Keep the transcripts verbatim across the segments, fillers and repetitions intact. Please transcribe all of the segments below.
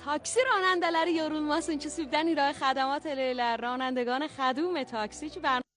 تاکسی راننده‌ları yorulmasın ki sübdən irayə xədəmat eləyirlər. Rانندگان خدوم تاکسی ki بر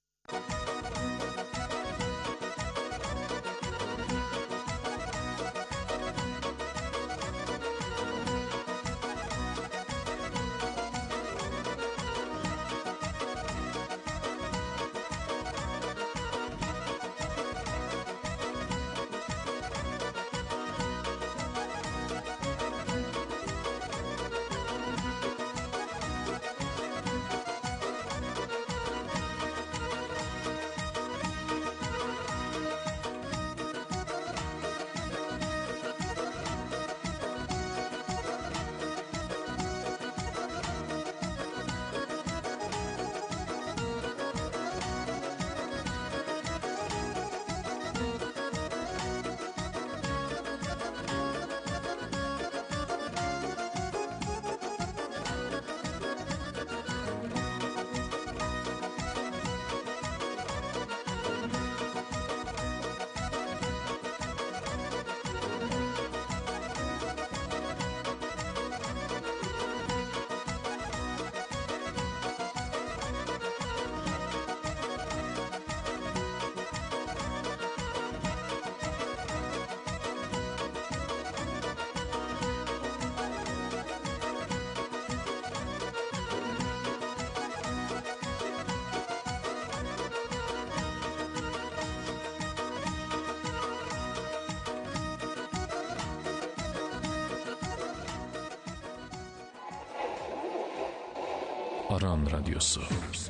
Aran Radyosu.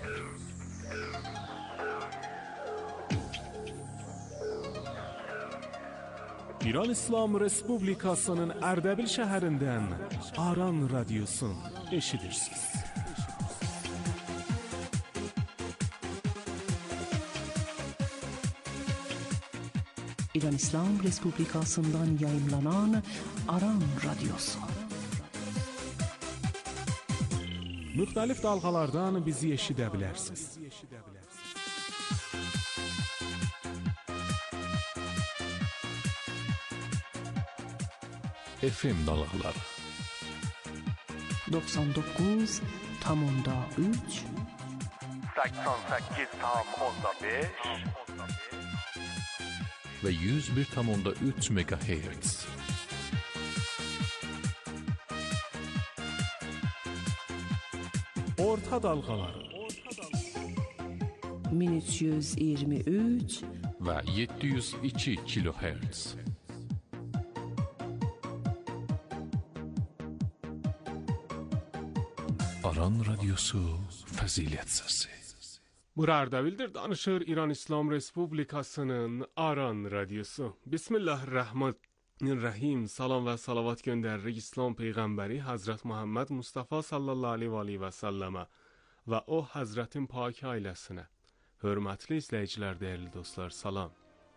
İran İslam Respublikasının Erdebil şəhərindən Aran Radyosu eşidirsiniz. İran İslam Respublikasından yayımlanan Aran Radyosu. Müxtəlif dalğalardan bizi eşidə bilərsiniz. F M dalğaları doksan doqquz tam üç səksən səkkiz tam beş və yüz bir tam üç megahertz. Orta dalğaları min üç yüz iyirmi üç və yeddi yüz iki kilohertz. Aran Radyosu Fəzilət Səsi. Bura Ardabildir, danışır İran İslam Respublikasının Aran Radyosu. Bismillahirrahmanirrahim. Salam və salavat göndəririk İslam Peyğəmbəri Həzrət Muhammed Mustafa sallallahu aleyhi və səlləmə və o Həzrətin pak ailəsinə. Hörmətli izləyicilər, dəyərli dostlar, salam.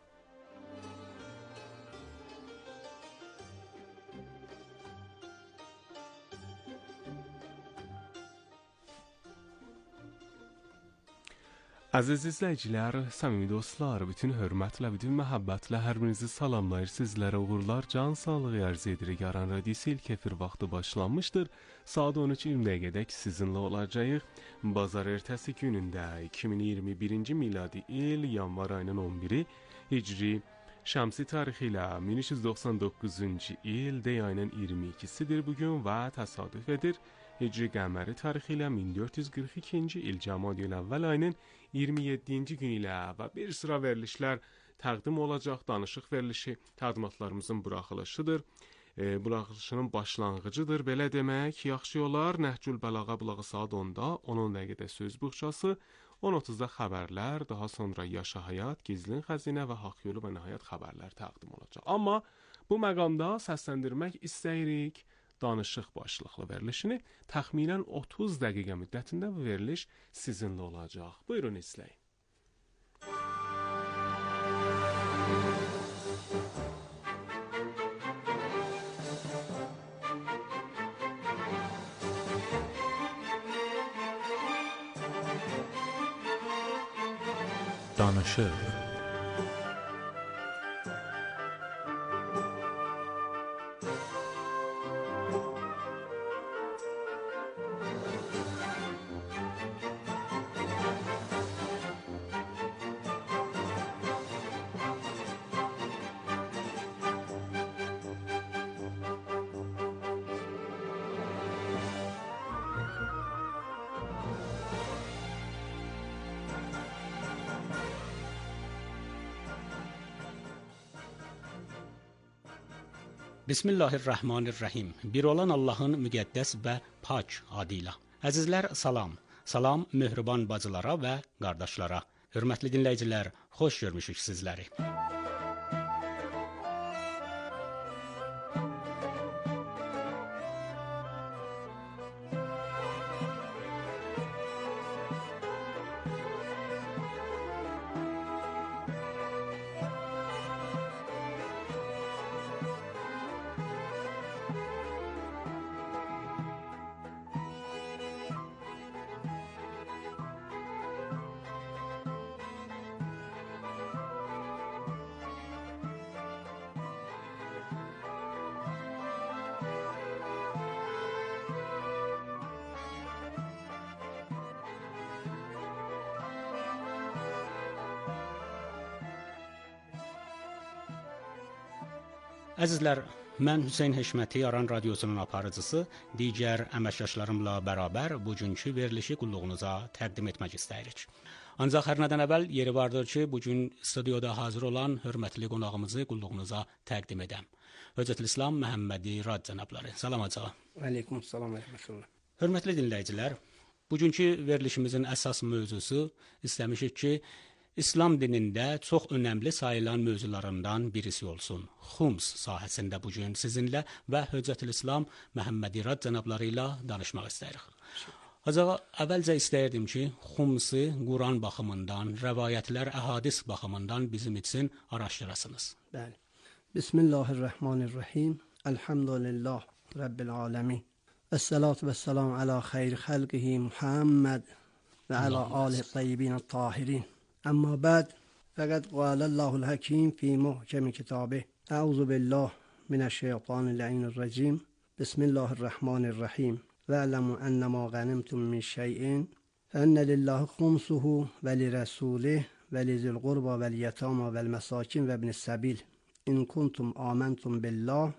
Əziz izləyicilər, səmimi dostlar, bütün hörmətlə, bütün məhəbbətlə hər birinizi salamlayır, sizlərə uğurlar, can sağlığı arz edirik. Aran Radyosu ilk efir vaxtı başlanmışdır. Saat on üç iyirmi dəqiqədək sizinlə olacağıq. Bazar ertəsi günündə iki min iyirmi birinci miladi il yanvar ayının on biri, Hicri Şəmsi tarixi ilə min üç yüz doxsan doqquzuncu il dey ayının iyirmi ikisidir bugün və təsadüf edir. Hicri qəməri tarixi ilə min dörd yüz qırx ikinci il Cəmadiyül əvvəl ayının iyirmi yeddinci günü ilə və bir sıra verilişlər təqdim olacaq. Danışıq verilişi təqdimatlarımızın buraxılışıdır. E, buraxılışının başlanğıcıdır. Belə demək, yaxşı olar. Nəhcül Bəlağa bulağı saat onda, on on dəqiqədə söz buxşası, on otuzda xəbərlər, daha sonra Yaşa Həyat, Gizlin Xəzinə və Haqq Yolu və nəhayət xəbərlər təqdim olacaq. Amma bu məqamda səsləndirmək istəyirik danışıq başlıqlı verilişini. Təxminən otuz dəqiqə müddətində bu veriliş sizinlə olacaq. Buyurun izləyin. Danışıq. Bismillahirrahmanirrahim. Bir olan Allahın müqəddəs və pak adı ilə. Əzizlər, salam. Salam möhriban bacılara və qardaşlara. Hörmətli dinləyicilər, xoş görmüşük sizləri. Əzizlər, mən Hüseyn Heşməti, Aran Radiosunun aparıcısı, digər əməkdaşlarımla bərabər bugünkü verilişi qulluğunuza təqdim etmək istəyirik. Ancaq hər nədən əvvəl yeri vardır ki, bugün studiyada hazır olan hörmətli qonağımızı qulluğunuza təqdim edəm. Hüccətül İslam Məhəmmədi Rad cənabları. Salam aca. Aleyküm salam və rəhmətullah. Hörmətli dinləyicilər, bugünkü verilişimizin əsas mövzusu istəmişik ki, İslam dinində çox önəmli sayılan mövzularından birisi olsun. Xums sahəsində bugün sizinlə və Hüccətül İslam Məhəmmədi Rad cənabları ilə danışmaq istəyirik. Acağa, əvvəlcə istəyirdim ki, xumsi Quran baxımından, rəvayətlər, əhadis baxımından bizim üçün araşdırasınız. Bəli. Bismillahirrahmanirrahim. Elhamdülillah Rabbil aləmin. Əssalatu vəssalam alə xeyr xəlqihi Muhammed və alə alihi tayyibin tahirin. أما بعد فقد قال الله الحكيم في محكم كتابه أعوذ بالله من الشيطان اللعين الرجيم بسم الله الرحمن الرحيم واعلموا أن ما غنمتم من شيء فأن لله خمسه ولرسوله ولذي القربى واليتامى والمساكين وابن السبيل إن كنتم آمنتم بالله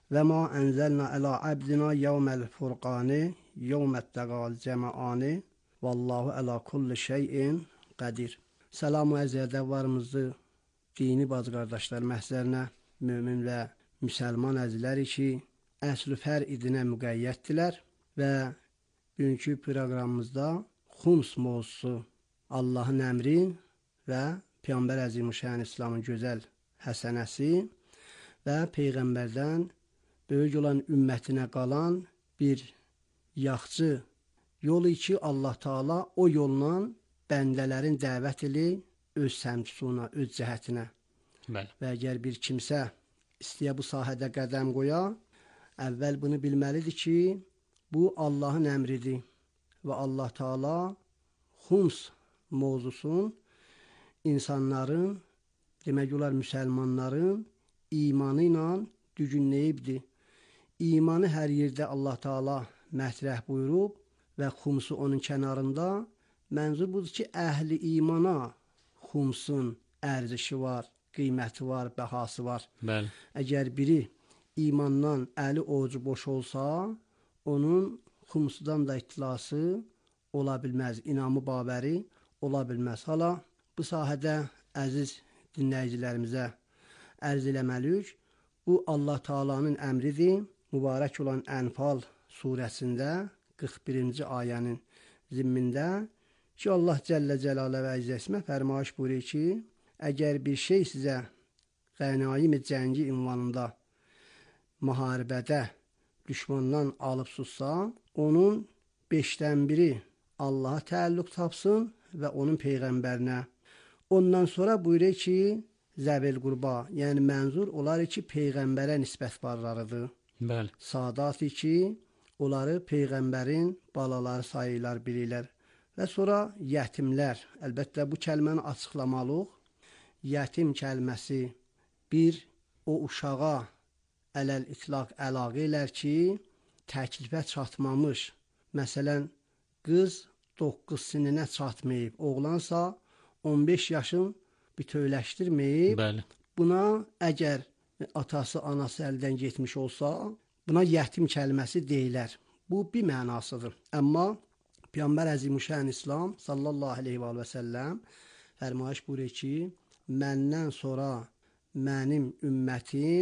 وما أنزلنا على عبدنا يوم الفرقان يوم التقى الجمعان والله على كل شيء قدير. Salam və əziyyətlərimizi dini bacı qardaşlar məhzərinə, mömin və müsəlman əzizləri ki, əsl-i fəridinə müqəyyətdilər və bugünkü proqramımızda xums mövzusu Allahın əmri və Peyğəmbər Əzimüşşan İslamın gözəl həsənəsi və Peyğəmbərdən böyük olan ümmətinə qalan bir yaxçı yolu ki, Allah Taala o yolla bəndələrin dəvət eli öz səmtisuna, öz cəhətinə. Bəli. Və əgər bir kimsə istəyə bu sahədə qədəm qoya, əvvəl bunu bilməlidir ki, bu Allahın əmridir və Allah Taala xums mövzusun insanların, demək olar müsəlmanların imanı ilə düzünləyibdir. İmanı hər yerdə Allah Taala mətrəh buyurub və xumsu onun kənarında. Mənzur budur ki, əhli imana xumsun ərzişi var, qiyməti var, bəhası var. Bəli. Əgər biri imandan əli ocu boş olsa, onun xumsudan da itilası ola bilməz, inamı babəri ola bilməz. Hala bu sahədə əziz dinləyicilərimizə ərz eləməliyik. Bu Allah Taala'nın əmridir. Mübarək olan Ənfal surəsində qırx birinci ayənin zimmində ki, Allah Cəllə Cəlalə və İzzəsimə fərmayış buyuruyor ki, əgər bir şey sizə qənaim-i cəngi ünvanında müharibədə düşmandan alıb sussa, onun beşdən biri Allaha təəlluq tapsın və onun Peyğəmbərinə. Ondan sonra buyuruyor ki, zəbil qurba, yəni mənzur olar ki, Peyğəmbərə nisbət varlarıdır. Bəli. Sadatı ki, onları Peyğəmbərin balaları sayırlar, bilirlər. Və sonra yetimlər, əlbəttə bu kəlməni açıqlamalıq. Yetim kəlməsi bir o uşağa ələl-itlaq əlaqə elər ki, təklifə çatmamış. Məsələn, qız doqquz sininə çatmayıb, oğlansa on beş yaşın bütövləşdirməyib. Bəli. Buna əgər atası, anası əldən getmiş olsa, buna yetim kəlməsi deyilər. Bu bir mənasıdır. Amma Peyğəmbər Əzimüşşan İslam sallallahu aleyhi və səlləm fərmayış buyurur ki, məndən sonra mənim ümmətim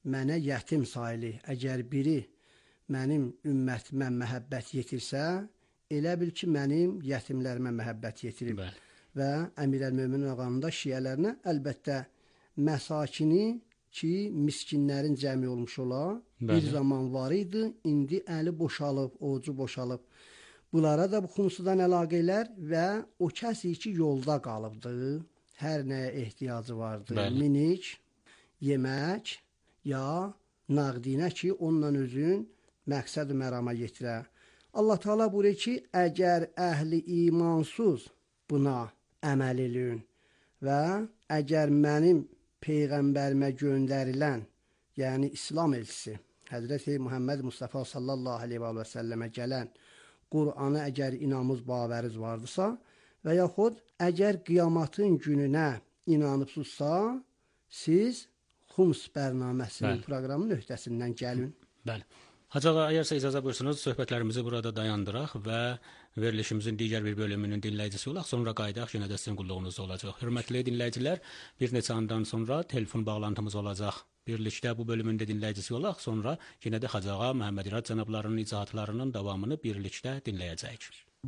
mənə yetim sayılır. Əgər biri mənim ümmətimə məhəbbət yetirsə, elə bil ki, mənim yetimlərimə məhəbbət yetirib. Bəli. Və Əmirəl-Möminin ağamında şiələrinə əlbəttə məsakini ki, miskinlərin cəmi olmuş ola, Bəli. bir zaman var idi, indi əli boşalıb, ocu boşalıb. Bunlara da bu xumsudan əlaqələr və o kəsi ki, yolda qalıbdı, hər nəyə ehtiyacı vardı, Bəli. minik, yemək, ya naqdinə ki, onunla özün məqsəd-i mərama yetirə. Allah Teala buyurur ki, əgər əhli imansız buna əməl edin və əgər mənim Peyğəmbərimə göndərilən, yəni İslam elçisi, Həzrəti Muhammed Mustafa sallallahu aleyhi və səlləmə gələn Qur'ana əgər inamız, babəriz vardısa və yaxud əgər qiyamatın gününə inanıbsızsa, siz Xums bərnaməsinin proqramının öhdəsindən gəlin. Bəli. Hacı ağa, əgərsə icazə buyursunuz, söhbətlərimizi burada dayandıraq və verilişimizin digər bir bölümünün dinləyicisi olaq, sonra qaydaq yenə də sizin qulluğunuzda olacaq. Hörmətli dinləyicilər, bir neçə andan sonra telefon bağlantımız olacaq. Birlikdə bu bölümün də dinləyicisi olaq, sonra yenə də Hacı ağa Məhəmməd İrad cənablarının izahatlarının davamını birlikdə dinləyəcəyik.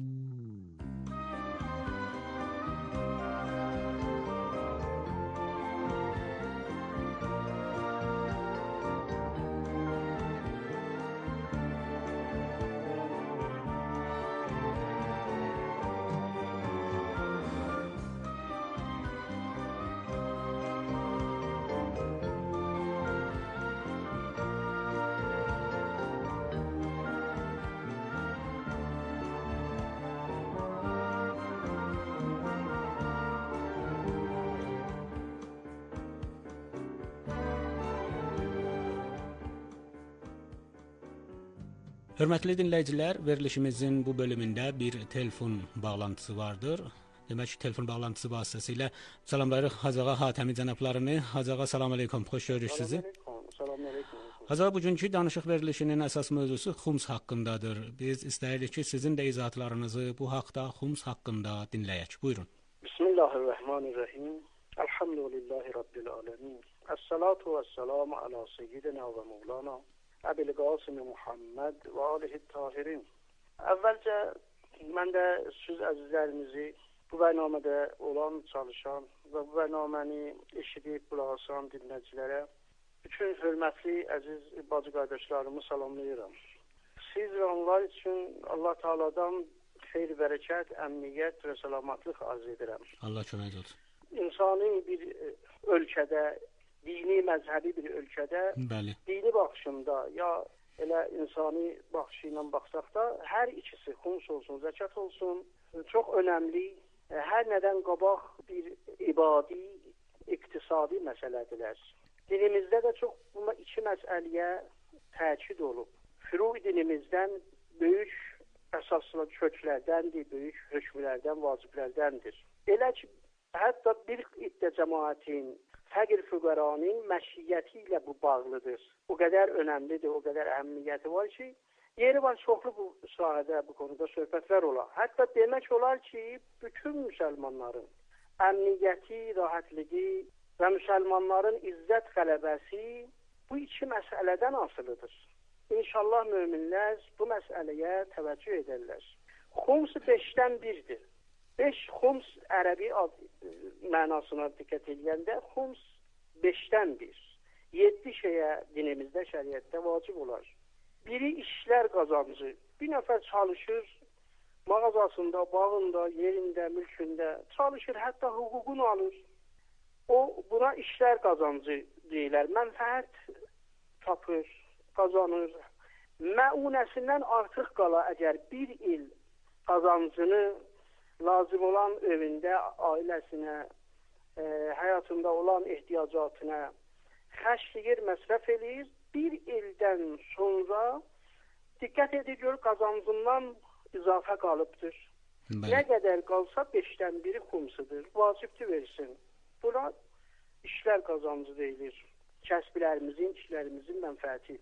Hörmətli dinləyicilər, verilişimizin bu bölümündə bir telefon bağlantısı vardır. Demək ki, telefon bağlantısı vasitəsilə salamlayırıq Hacı ağa Hatəmi cənablarını. Hacı ağa, salam aleykum, xoş görürük sizi. Salam aleykum. Hacı ağa, bugünkü danışıq verilişinin əsas mövzusu Xums haqqındadır. Biz istəyirik ki, sizin də izahatlarınızı bu haqda, Xums haqqında dinləyək. Buyurun. Bismillahirrahmanirrahim. Elhamdülillahi Rabbil alemin. Es-salatu vesselamu ala seyyidina və mevlana Əbil Qasım Muhammed və alihi tahirin. Əvvəlcə mən də siz əzizlərimizi bu bərnamədə olan, çalışan və bu bərnaməni eşidib qulaq asan dinləyicilərə bütün hörmətli əziz bacı qardaşlarımı salamlayıram. Siz və onlar üçün Allah Teala'dan xeyir, bərəkət, əmniyyət və salamatlıq arz edirəm. Allah kömək olsun. İnsani bir ölkədə, dini, məzhəbi bir ölkədə, Bəli. dini baxışında ya elə insani baxışı ilə baxsaq da, hər ikisi xums olsun, zəkat olsun, çox önəmli, hər nədən qabaq bir ibadi, iqtisadi məsələdirlər. Dinimizdə də çox bu iki məsələyə təkid olub. Furu dinimizdən böyük əsaslı köklərdəndir, böyük hökmlərdən, vaciblərdəndir. Elə ki, hətta bir iddə cəmaətin, fəqir füqəranın məşiyyəti ilə bu bağlıdır. O qədər önəmlidir, o qədər əhəmiyyəti var ki, yeri var çoxlu bu sahədə, bu konuda söhbətlər olar. Hətta demək olar ki, bütün müsəlmanların əmniyyəti, rahatlığı və müsəlmanların izzət qələbəsi bu iki məsələdən asılıdır. İnşallah möminlər bu məsələyə təvəccüh edərlər. Xums beşdən birdir. Beş xums ərəbi mənasına diqqət edəndə xums beşdən bir. Yeddi şeyə dinimizdə, şəriətdə vacib olar. Biri işlər qazancı. Bir nəfər çalışır, mağazasında, bağında, yerində, mülkündə çalışır, hətta hüququnu alır. O, buna işlər qazancı deyilər. Mənfəət tapır, qazanır. Məunəsindən artıq qala əgər bir il qazancını lazım olan evində, ailəsinə, e, həyatında olan ehtiyacatına xərcləyir, məsrəf eləyir. Bir ildən sonra diqqət edir, gör qazancından izafə qalıbdır. Bəli. Nə qədər qalsa beşdən biri xumsudur, vacibdir versin. Buna işlər qazancı deyilir. Kəsblərimizin, işlərimizin mənfəəti.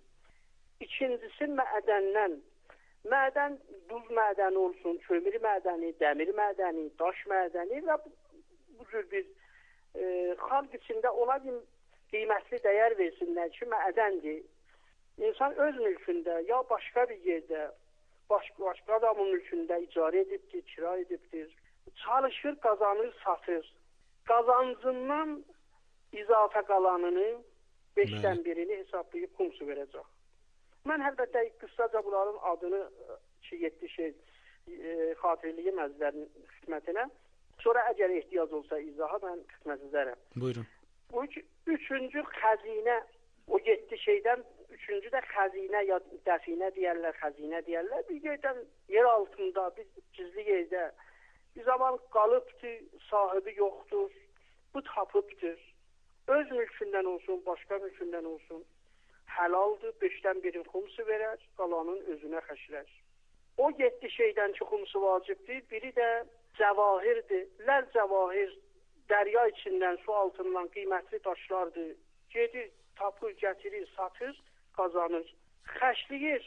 İkincisi mədəndən. Mədən, duz mədəni olsun, kömür mədəni, dəmir mədəni, daş mədəni və bu, bu cür bir e, xalq içində ola bir qiymətli dəyər versinlər ki, mədəndir. İnsan öz mülkündə ya başqa bir yerdə, başqa, başqa adamın mülkündə icarə edibdir, kira edibdir. Çalışır, qazanır, satır. Qazancından izafə qalanını beşdən birini hesablayıb xumsu verəcək. Mən əlbəttə qısaca bunların adını ki, yetdi şey e, xatirliyim əzlərin xidmətinə. Sonra əgər ehtiyac olsa izaha mən xidmət edərəm. Buyurun. Bu üçüncü xəzinə, o yetdi şeydən üçüncü də xəzinə ya dəfinə deyərlər, xəzinə deyərlər. Bir yerdən yer altında, bir gizli yerdə bir zaman qalıbdır, sahibi yoxdur, bu tapıbdır. Öz mülkündən olsun, başqa mülkündən olsun, həlaldır, beşdən birin xumsu verər, qalanın özünə xəşlər. O yetdi şeydən ki, xumsu vacibdir, biri də cəvahirdir. Ləl cəvahir, dərya içindən, su altından qiymətli daşlardır. Gedir, tapır, gətirir, satır, qazanır. Xəşliyir,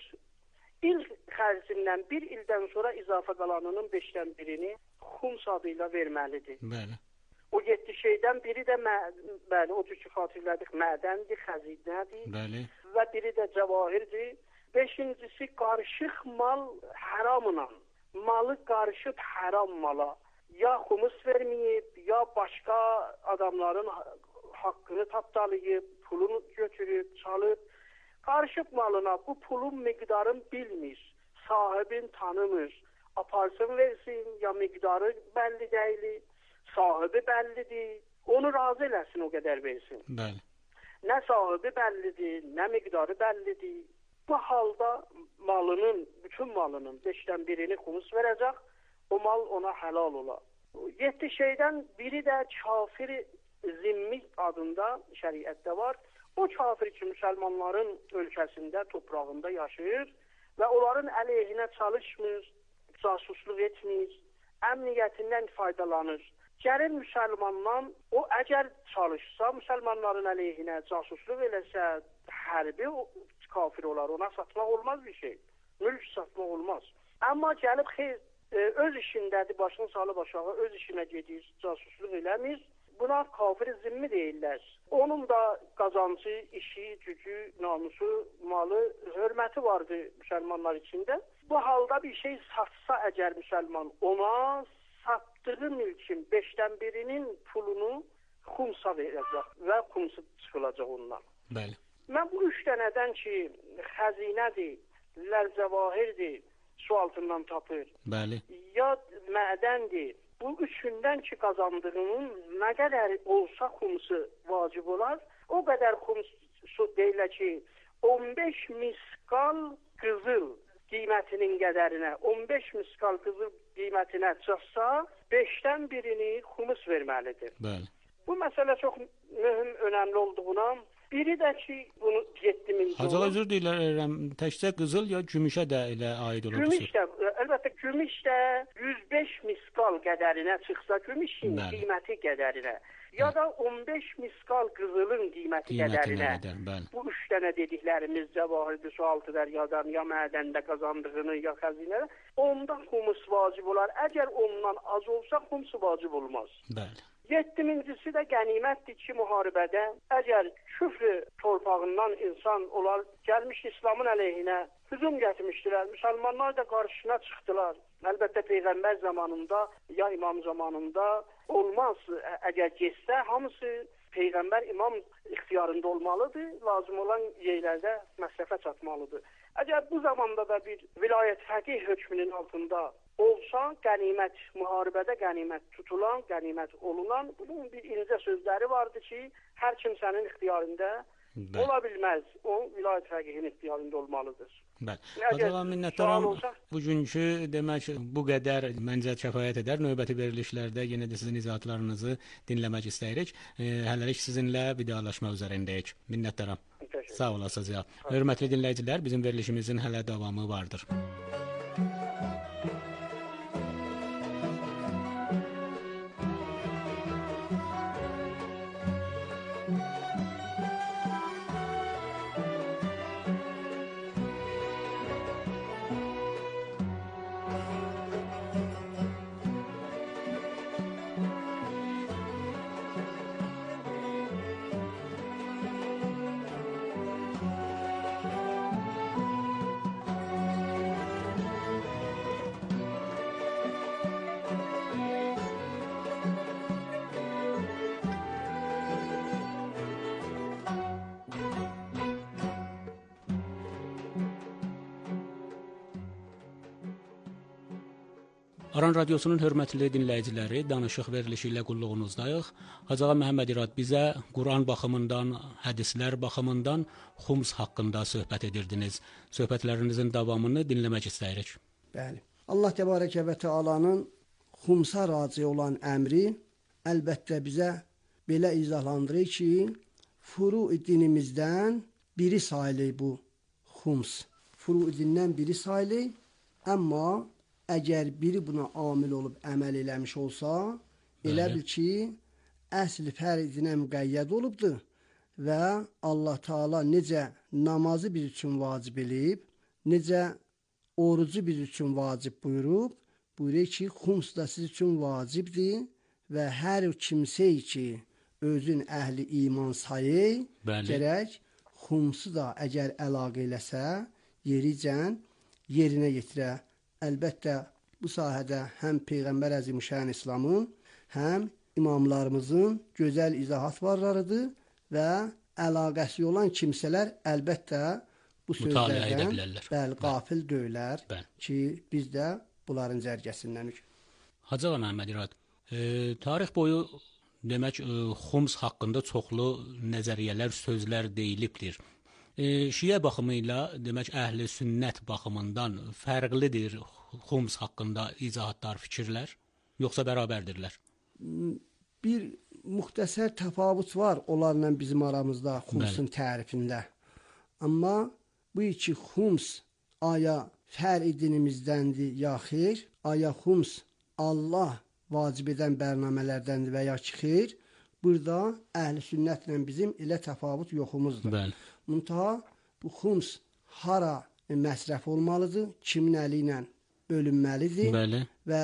il xərcindən bir ildən sonra izafə qalanının beşdən birini xums adıyla verməlidir. Bəli. O yetdi şeydən biri də bəli, o cür ki, xatirlədik, mədəndir, xəzinədir. Bəli. Və biri də cəvahirdir. Beşincisi, qarışıq mal haramla. Malı qarışıb haram mala. Ya xumus verməyib, ya başqa adamların haqqını tapdalayıb, pulunu götürüb, çalıb. Qarışıq malına bu pulun miqdarını bilmir, sahibin tanımır. Aparsın versin, ya miqdarı bəlli deyil. Sahibi bəllidir, onu razı eləsin o qədər versin. Bəli. Nə sahibi bəllidir, nə miqdarı bəllidir. Bu halda malının, bütün malının beşdən birini xumus verəcək, o mal ona həlal olar. Yetdi şeydən biri də kafir zimmi adında şəriətdə var. O kafir ki, müsəlmanların ölkəsində, toprağında yaşayır və onların əleyhinə çalışmır, casusluq etmir, əmniyyətindən faydalanır. Gəlir müsəlmandan, o əgər çalışsa, müsəlmanların əleyhinə casusluq eləsə, hərbi kafir olar, ona satmaq olmaz bir şey. Mülk satmaq olmaz. Amma gəlib xeyr, öz işindədir, başını salıb aşağı, öz işinə gedir, casusluq eləmir. Buna kafir zimmi deyirlər. Onun da qazancı, işi, gücü, namusu, malı, hörməti vardı müsəlmanlar içində. Bu halda bir şey satsa əgər müsəlman ona, satdığı mülkün beşdən birinin pulunu xumsa verəcək və xumsu çıxılacaq ondan. Bəli. Mən bu üç dənədən ki, xəzinədir, lərcəvahirdir, su altından tapır. Bəli. Ya mədəndir. Bu üçündən ki, qazandığının nə qədər olsa xumsu vacib olar, o qədər xumsu deyilər ki, on beş miskal qızıl qiymətinin qədərinə, on beş miskal qızıl qiymətinə çıxsa, beşdən birini xumus verməlidir. Bəli. Bu məsələ çox mühüm, önəmli olduğuna, biri də ki, bunu yetdi min dollar. Hacılar özür deyirəm, təkcə qızıl ya gümüşə də elə aid olur? Gümüş də, əlbəttə gümüş də yüz beş miskal qədərinə çıxsa, gümüşün bəli, qiyməti qədərinə, ya da on beş miskal qızılın qiyməti qədərinə, qədər, bu üç dənə dediklərimiz cəvahirdir, sualtı dəryadan, ya mədəndə qazandığını, ya xəzinədə, ondan xumus vacib olar. Əgər ondan az olsa, xumusu vacib olmaz. Bəli. Yeddimincisi də qənimətdir ki, müharibədə əgər küfrü torpağından insan olar, gəlmiş İslamın əleyhinə hücum gətirmişdilər, müsəlmanlar da qarşısına çıxdılar. Əlbəttə Peyğəmbər zamanında, ya imam zamanında olmaz. Əgər getsə, hamısı Peyğəmbər imam ixtiyarında olmalıdır, lazım olan yerlərdə məsrəfə çatmalıdır. Əgər bu zamanda da bir vilayət fəqih hökmünün altında olsa, qənimət, müharibədə qənimət tutulan, qənimət olunan, bunun bir incə sözləri vardı ki, hər kimsənin ixtiyarında Bəli. ola bilməz. O, vilayət fəqihinin ixtiyarında olmalıdır. Bəli. Hacılar, minnətdaram. Bugünkü, demək, bu qədər məncə kəfayət edər. Növbəti verilişlərdə yenə də sizin izahatlarınızı dinləmək istəyirik. E, hələlik sizinlə vidalaşmaq üzərindəyik. Minnətdaram. Sağ olasınız ya. Hörmətli dinləyicilər, bizim verilişimizin hələ davamı vardır. Aran Radiosunun hörmətli dinləyiciləri, danışıq verilişi ilə qulluğunuzdayıq. Hacı ağa Məhəmməd İrad bizə Quran baxımından, hədislər baxımından xums haqqında söhbət edirdiniz. Söhbətlərinizin davamını dinləmək istəyirik. Bəli. Allah Təbarəkə və Teala'nın xumsa raci olan əmri əlbəttə bizə belə izahlandırır ki, furu dinimizdən biri sayılır bu xums. Furu dindən biri sayılır, amma əgər biri buna amil olub əməl eləmiş olsa, elə bil ki, əsl fərdinə müqəyyəd olubdur və Allah Teala necə namazı biz üçün vacib eləyib, necə orucu biz üçün vacib buyurub, buyurur ki, xums da siz üçün vacibdir və hər kimsə ki, özün əhli iman sayı, gərək xumsu da əgər əlaqə eləsə, yericən yerinə yetirə. Əlbəttə, bu sahədə həm Peyğəmbər Əzimüşşan İslamın, həm imamlarımızın gözəl izahatlarıdır və əlaqəsi olan kimsələr əlbəttə bu sözlərdən bəli, qafil deyilər ki, biz də bunların cərgəsindənik. Hacı ağa Məhəmməd İrad, e, tarix boyu demək, e, xums haqqında çoxlu nəzəriyyələr, sözlər deyilibdir. E, şiə baxımı ilə, demək, əhli sünnət baxımından fərqlidir xums haqqında izahatlar, fikirlər, yoxsa bərabərdirlər? Bir müxtəsər təfavüt var onlarla bizim aramızda xumsun tərifində. Amma bu iki xums aya fərq dinimizdəndir ya xeyr, aya xums Allah vacib edən bərnamələrdəndir və ya ki xeyr, burada əhl-i sünnətlə bizim elə təfavüt yoxumuzdur. Bəli. Muntaha bu xums hara məsrəf olmalıdır, kimin əli ilə bölünməlidir. Bəli. Və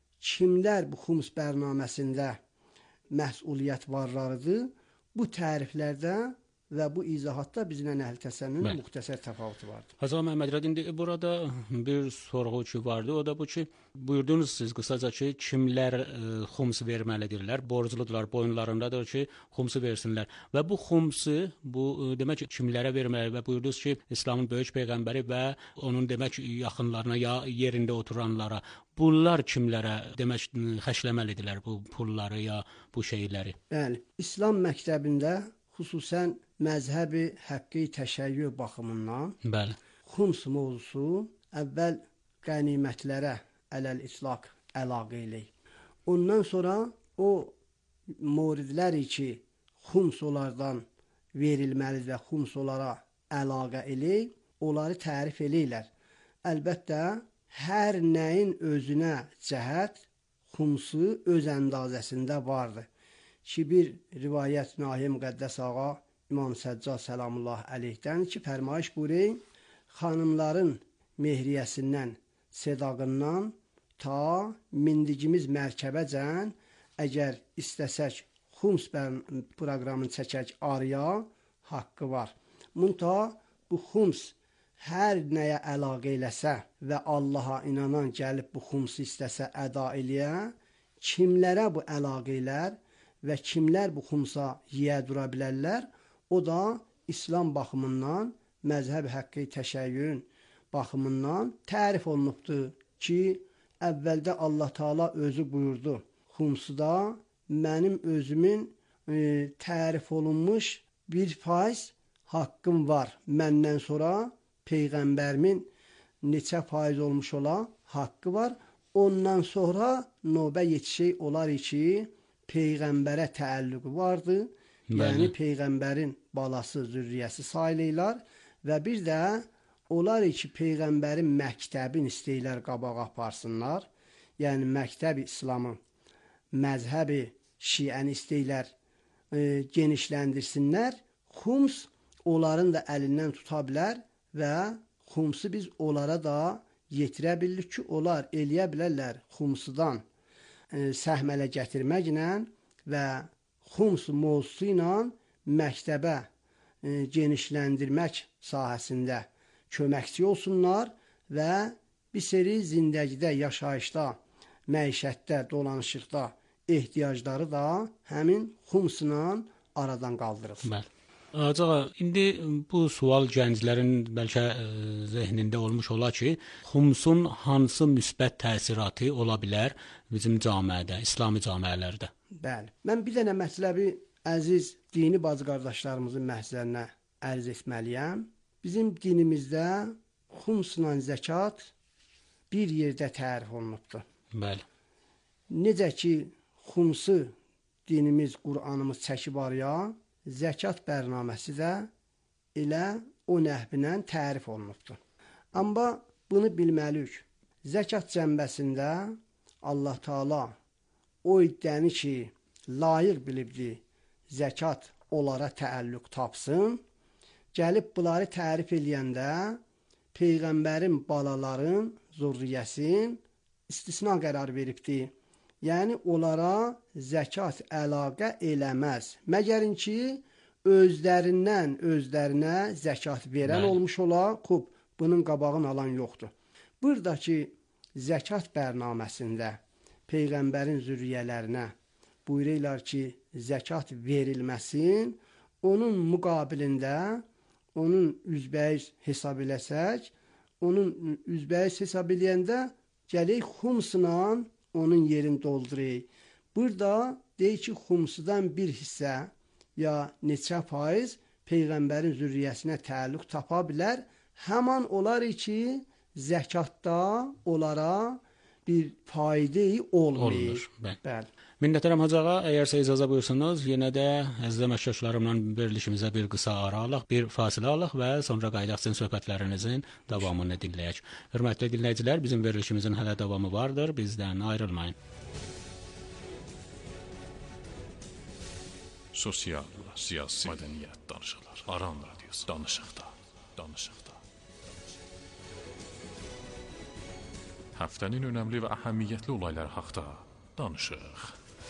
kimlər bu xums bərnaməsində məsuliyyət varlarıdır, bu təriflərdə və bu izahatda bizlə əhl-i təsənnünün müxtəsər təfavütü vardır. Hacı ağa Məhəmməd İrad, indi burada bir sorğu ki vardı, o da bu ki, buyurdunuz siz qısaca ki, kimlər e, xums verməlidirlər, borcludurlar, boyunlarındadır ki, xumsu versinlər. Və bu xumsu, bu e, demək ki, kimlərə verməli və buyurdunuz ki, İslamın böyük peyğəmbəri və onun demək yaxınlarına ya yerində oturanlara, bunlar kimlərə demək xərcləməlidirlər bu pulları ya bu şeyləri? Bəli, İslam məktəbində xüsusən məzhəbi həqqi təşəyyü baxımından bəli, xums mövzusu əvvəl qənimətlərə ələl-itlaq əlaqə eləyir. Ondan sonra o mövridləri ki, xums onlardan verilməli və xums onlara əlaqə eləyir, onları tərif eləyirlər. Əlbəttə, hər nəyin özünə cəhət xumsu öz əndazəsində vardır. Ki, bir rivayət Nahi Müqəddəs ağa İmam Səccad Səlamullah əleyhdən ki, fərmayış buyurur, xanımların mehriyəsindən, sedaqından ta mindigimiz mərkəbəcən əgər istəsək xums proqramını çəkək arıya haqqı var. Muntaha bu xums hər nəyə əlaqə eləsə və Allaha inanan gəlib bu xumsu istəsə əda eləyə, kimlərə bu əlaqə elər və kimlər bu xumsa yiyə dura bilərlər, o da İslam baxımından, məzhəb həqqi təşəyyün baxımından tərif olunubdur ki, əvvəldə Allah Teala özü buyurdu, xumsuda mənim özümün e, tərif olunmuş bir faiz haqqım var. Məndən sonra Peyğəmbərimin neçə faiz olmuş ola haqqı var. Ondan sonra növbə yetişək olar ki, Peyğəmbərə təəlluqu vardı. Bəli. Yəni Peyğəmbərin balası, zürriyyəsi sayılırlar və bir də onlar ki, Peyğəmbərin məktəbini istəyirlər qabağa aparsınlar. Yəni məktəb İslamın, məzhəbi şiəni istəyirlər e, genişləndirsinlər. Xums onların da əlindən tuta bilər və xumsu biz onlara da yetirə bildik ki, onlar eləyə bilərlər xumsudan səhmələ gətirməklə və xums mövzusu ilə məktəbə e, genişləndirmək sahəsində köməkçi olsunlar və bir seri zindəgidə, yaşayışda, məişətdə, dolanışıqda ehtiyacları da həmin xumsla aradan qaldırılsın. Bəli. Acağa, indi bu sual gənclərin bəlkə ə, zehnində olmuş ola ki, xumsun hansı müsbət təsiratı ola bilər bizim cəmiyyətdə, İslami cəmiyyətlərdə? Bəli. Mən bir dənə mətləbi əziz dini bacı qardaşlarımızın məhzərinə ərz etməliyəm. Bizim dinimizdə xumsla zəkat bir yerdə tərif olunubdur. Bəli. Necə ki, xumsu dinimiz, Qur'anımız çəkib araya, zəkat bərnaməsi də elə o nəhvlə tərif olunubdur. Amma bunu bilməliyik. Zəkat cəmbəsində Allah Taala o iddəni ki, layiq bilibdi, zəkat onlara təəlluq tapsın, gəlib bunları tərif eləyəndə Peyğəmbərin balaların, zürriyyəsin istisna qərar veribdi. Yəni, onlara zəkat əlaqə eləməz. Məgərin ki, özlərindən özlərinə zəkat verən Bəli. olmuş ola, xub, bunun qabağını alan yoxdur. Buradakı zəkat bərnaməsində Peyğəmbərin zürriyyələrinə buyururlar ki, zəkat verilməsin, onun müqabilində, onun üzbəyiz hesab eləsək, onun üzbəyiz hesab eləyəndə gələk xumsla onun yerini doldurayıq. Burada deyir ki, xumsudan bir hissə ya neçə faiz Peyğəmbərin zürriyyəsinə təəlluq tapa bilər. Həman olar ki, zəkatda onlara bir fayda olmayır. Bəli. Minnətdaram Hacı ağa, əgərsə icazə buyursunuz, yenə də əziz əməkdaşlarımla verilişimizə bir qısa ara alaq, bir fasilə alaq və sonra qayıdaq sizin söhbətlərinizin davamını dinləyək. Hörmətli dinləyicilər, bizim verilişimizin hələ davamı vardır, bizdən ayrılmayın. Sosial, siyasi, mədəniyyət danışıqlar. Aran radiosu danışıqda, danışıqda. Həftənin önəmli və əhəmiyyətli olaylar haqda danışıq.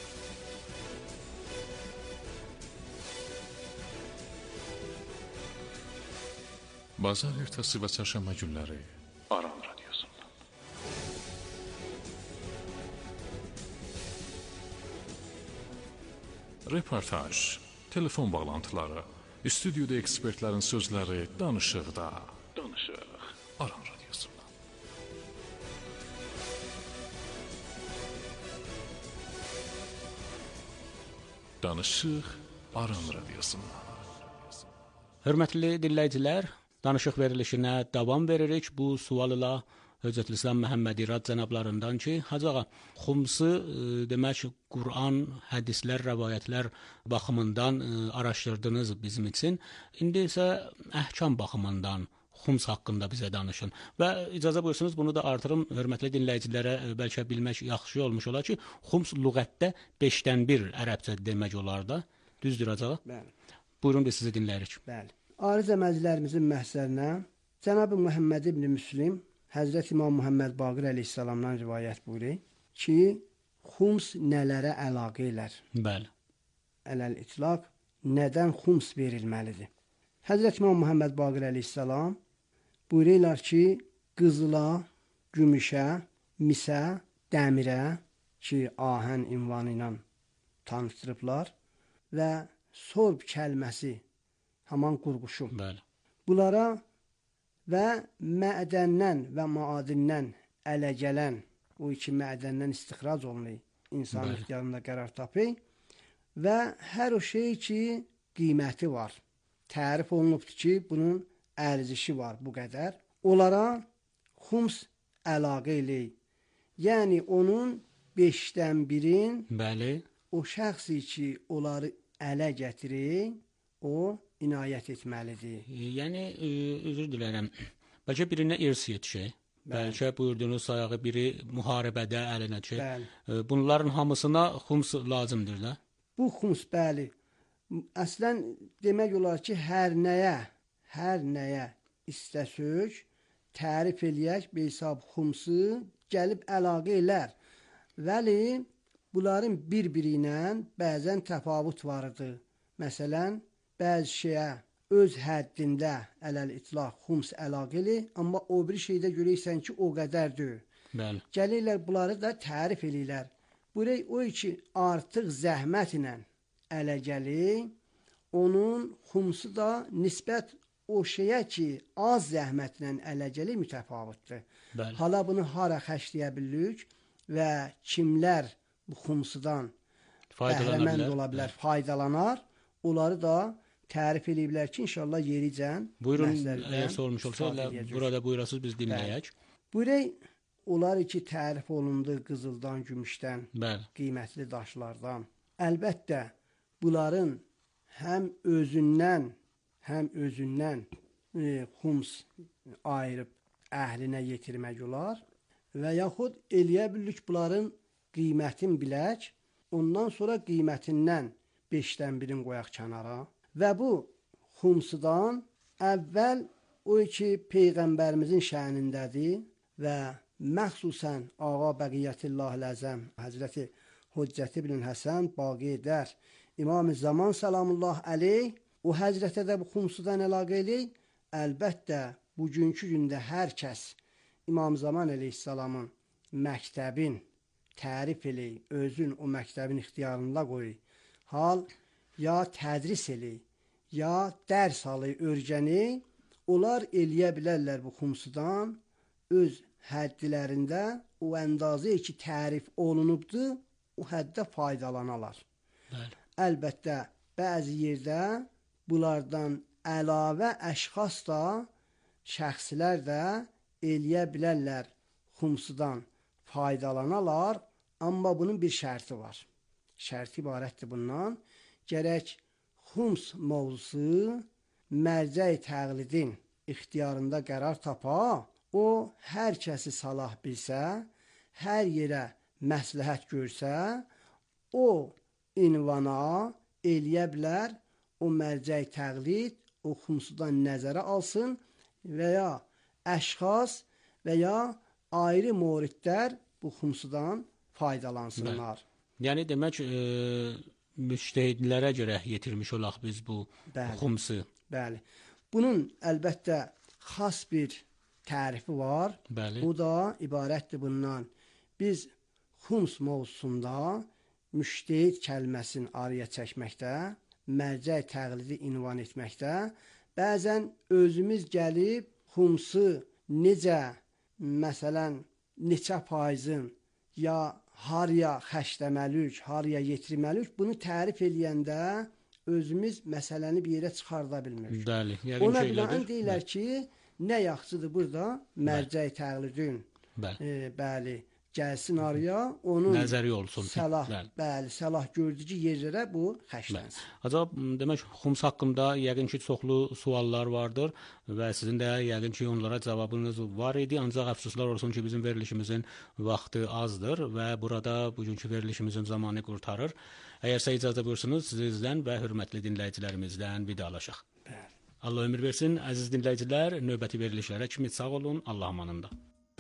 Bazar ertəsi və çərşənbə günləri Aran radiosunda. Reportaj, telefon bağlantıları, stüdyoda ekspertlərin sözləri danışıqda, danışıq Aran radiosunda. Danışıq Aran radiosunda. Hörmətli dinləyicilər, danışıq verilişinə davam veririk. Bu sual ilə Hüccətül İslam Məhəmməd İrad cənablarından ki, Hacı ağa, xumsu e, demək Quran, hədislər, rəvayətlər baxımından e, araşdırdınız bizim üçün. İndi isə əhkam baxımından xums haqqında bizə danışın. Və icazə buyursunuz, bunu da artırım hörmətli dinləyicilərə e, bəlkə bilmək yaxşı olmuş olar ki, xums lüğətdə beşdən bir ərəbcə demək olar da. Düzdür Hacı ağa? Bəli. Buyurun, biz sizi dinləyirik. Bəli. Ariz əməlcilərimizin məhzərinə Cənab-ı Muhammed ibn Müslim Həzrət İmam Muhammed Baqir əleyhissalamdan rivayət buyurur ki, xums nələrə əlaqə elər? Bəli. Ələl itlaq, nədən xums verilməlidir? Həzrət İmam Muhammed Baqir əleyhissalam buyururlar ki, qızıla, gümüşə, misə, dəmirə ki, ahən ünvanı ilə tanışdırıblar və sorb kəlməsi haman qurğuşu. Bəli. Bunlara və mədəndən və maadindən ələ gələn, o iki mədəndən istixrac olunur, insan Bəli. ixtiyarında qərar tapır və hər o şey ki, qiyməti var. Tərif olunubdur ki, bunun ərzişi var bu qədər. Onlara xums əlaqə eləyir. Yəni, onun beşdən birin Bəli. o şəxsi ki, onları ələ gətirir, o inayət etməlidir. Yəni, e, özür dilərəm, bəlkə birinə irs yetişir, bəlkə buyurdunuz sayağı biri müharibədə əlinə düşür. E, bunların hamısına xums lazımdır da? Bu xums, bəli. Əslən, demək olar ki, hər nəyə, hər nəyə istəsək, tərif eləyək, beysab xumsu gəlib əlaqə elər. Vəli, bunların bir-biri ilə bəzən təfavüt vardır. Məsələn, bəzi şeyə öz həddində ələl itlaq xums əlaqəli, amma o bir şeydə görəysən ki, o qədərdir. Bəli. Gəlirlər, bunları da tərif eləyirlər. Buraya o ki, artıq zəhmət ilə ələ gəlir, onun xumsu da nisbət o şeyə ki, az zəhmətlə ələcəli mütəfavitdir. Bəli. Hala bunu hara xərcləyə bilirik və kimlər bu xumsudan bəhrəmənd ola bilər, faydalanar, onları da tərif ediblər ki, inşallah yericən buyurun, əgər sormuş olsa, burada buyurasız biz dinləyək. Buyurək, onlar ki, tərif olundu qızıldan, gümüşdən, Bəli. qiymətli daşlardan. Əlbəttə, bunların həm özündən, həm özündən e, xums ayırıb əhlinə yetirmək olar və yaxud eləyə bilirik bunların qiymətin bilək, ondan sonra qiymətindən beşdən birin qoyaq kənara və bu xumsudan əvvəl o ki, Peyğəmbərimizin şənindədir və məxsusən Ağa Bəqiyyətillah-ül Əzəm, Həzrəti Hüccət ibn Həsən, Baqi Dər, İmam-ı Zaman Salamullah əleyh, o həzrətə də bu xumsudan əlaqə eləyək. Əlbəttə, bugünkü gündə hər kəs İmam Zaman əleyhissalamın məktəbin tərif eləyik, özün o məktəbin ixtiyarında qoyuq. Hal ya tədris eləyik, ya dərs alıyıq, örgəniyik, onlar eləyə bilərlər bu xumsudan öz həddilərində o əndazə ki, tərif olunubdur, o həddə faydalanalar. Bəli. Əlbəttə, bəzi yerdə bunlardan əlavə əşxas da, şəxslər də eləyə bilərlər xumsudan faydalanalar, amma bunun bir şərti var. Şərti ibarətdir bundan. Gərək xums mövzusu mərcə-i təqlidin ixtiyarında qərar tapa, o hər kəsi salah bilsə, hər yerə məsləhət görsə, o ünvana eləyə bilər, o mərcə-i təqlid o xumsudan nəzərə alsın və ya əşxas və ya ayrı moridlər bu xumsudan faydalansınlar. Bəli. Yəni demək, e, müştəhidlərə görə yetirmiş olaq biz bu bəli, xumsu. Bəli. Bunun əlbəttə xas bir tərifi var. Bəli. Bu da ibarətdir bundan. Biz xums mövzusunda müştəhid kəlməsini araya çəkməkdə, mərcə-i təqlidi ünvan etməkdə, bəzən özümüz gəlib xumsu necə, məsələn, neçə faizin ya haraya xərcləməliyik, haraya yetirməliyik, bunu tərif eləyəndə özümüz məsələni bir yerə çıxarda bilmirik. Bəli, ona bilən deyirlər ki, nə yaxşıdır burada mərcə-i təqlidin, bəli. E, bəli, gəlsin araya, onun nəzəri olsun. Səlah, bəli. bəli, səlah gördüyü yerlərə bu xərclənsin. Acaba demək, xums haqqında yəqin ki, çoxlu suallar vardır və sizin də yəqin ki, onlara cavabınız var idi, ancaq əfsuslar olsun ki, bizim verilişimizin vaxtı azdır və burada bugünkü verilişimizin zamanı qurtarır. Əgərsə icazə buyursunuz, sizdən və hörmətli dinləyicilərimizdən vidalaşaq. Bəli. Allah ömür versin, əziz dinləyicilər, növbəti verilişlərə kimi sağ olun, Allah amanında.